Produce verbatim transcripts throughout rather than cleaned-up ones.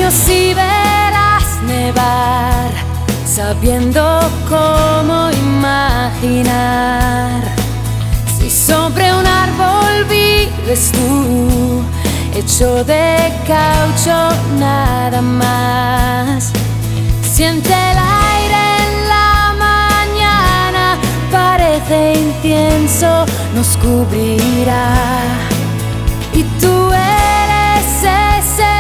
Si verás nevar, sabiendo cómo imaginar. Si sobre un árbol vives tú, hecho de caucho nada más. Siente el aire en la mañana, parece incienso, nos cubrirá. Y tú eres ese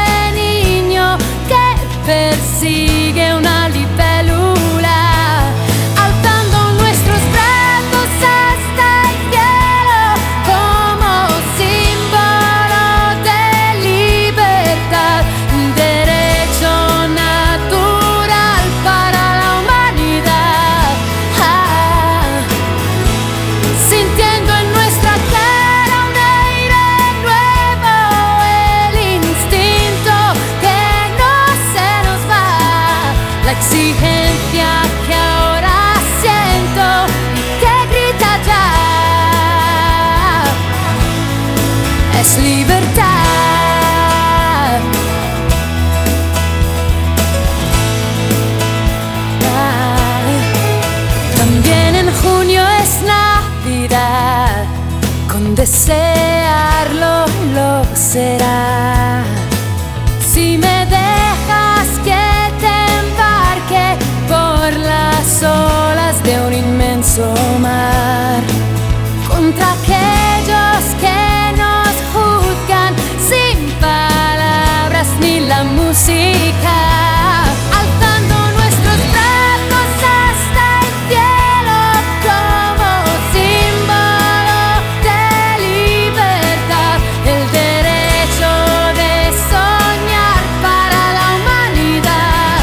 persigue una libélula, alzando nuestros brazos hasta el cielo como símbolo de libertad, un derecho natural para la humanidad. Ah, sintiendo en nuestra cara un aire nuevo, el instinto que la exigencia que ahora siento y que grita ya es libertad. Ah, también en junio es Navidad, con desearlo lo será. Si me dejas que por las olas de un inmenso mar, contra aquellos que nos juzgan sin palabras ni la música, alzando nuestros brazos hasta el cielo como símbolo de libertad, el derecho de soñar para la humanidad.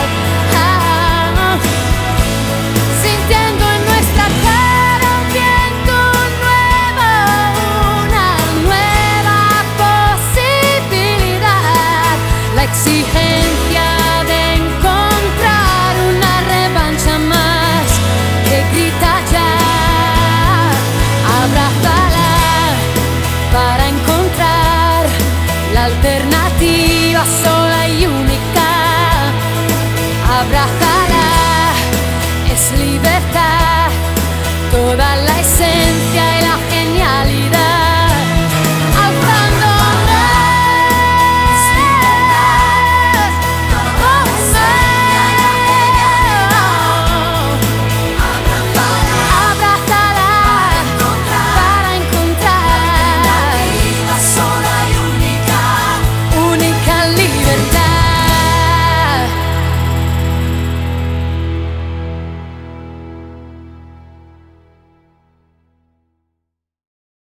Sintiendo en nuestra cara un viento nuevo, una nueva posibilidad, la exigencia de encontrar una revancha más que grita ya, abrázala para encontrar la alternativa.